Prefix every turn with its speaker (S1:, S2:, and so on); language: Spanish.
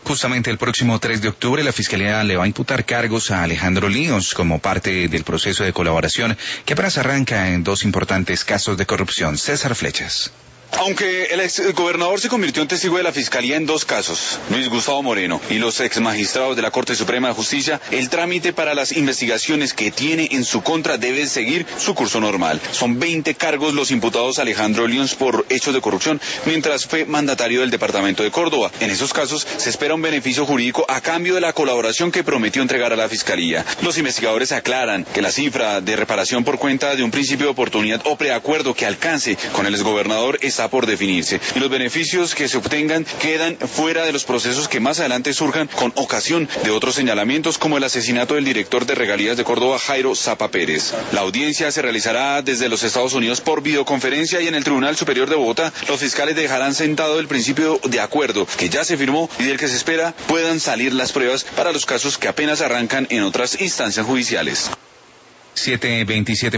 S1: Justamente el próximo 3 de octubre la Fiscalía le va a imputar cargos a Alejandro Líos como parte del proceso de colaboración que apenas arranca en dos importantes casos de corrupción. César Flechas.
S2: Aunque el exgobernador se convirtió en testigo de la Fiscalía en dos casos, Luis Gustavo Moreno y los exmagistrados de la Corte Suprema de Justicia, el trámite para las investigaciones que tiene en su contra debe seguir su curso normal. Son 20 cargos los imputados a Alejandro Líos por hechos de corrupción, mientras fue mandatario del departamento de Córdoba. En esos casos se espera un beneficio jurídico a cambio de la colaboración que prometió entregar a la Fiscalía. Los investigadores aclaran que la cifra de reparación por cuenta de un principio de oportunidad o preacuerdo que alcance con el exgobernador está por definirse, y los beneficios que se obtengan quedan fuera de los procesos que más adelante surjan con ocasión de otros señalamientos como el asesinato del director de regalías de Córdoba, Jairo Zapa Pérez. La audiencia se realizará desde los Estados Unidos por videoconferencia y en el Tribunal Superior de Bogotá los fiscales dejarán sentado el principio de acuerdo que ya se firmó y del que se espera puedan salir las pruebas para los casos que apenas arrancan en otras instancias judiciales.
S1: 7:27